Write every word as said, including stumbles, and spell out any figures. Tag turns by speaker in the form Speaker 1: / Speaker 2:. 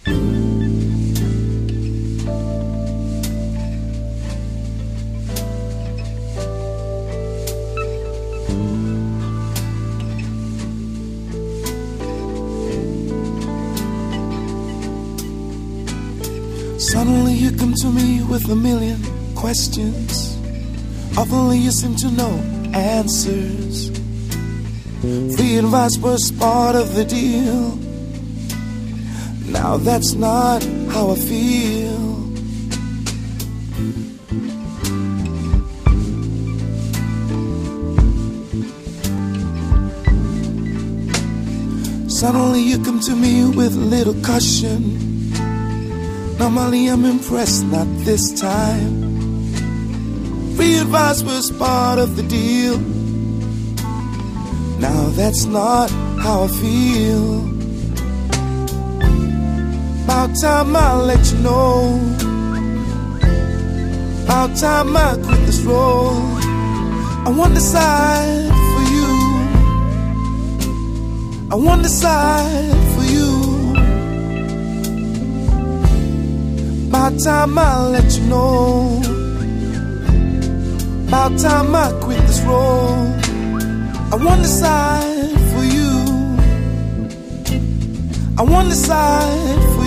Speaker 1: Suddenly you come to me with a million questions. Oftenly you seem to know answers. Free advice was part of the deal. Now that's not how I feel. Suddenly you come to me with little caution. Normally I'm impressed, not this time. Free advice was part of the deal. Now that's not how I feel. About time I let you know. About time I quit this role. I want the side for you. I want the side for you. About time I let you know. About time I quit this role. I want the side for you. I want the side for you.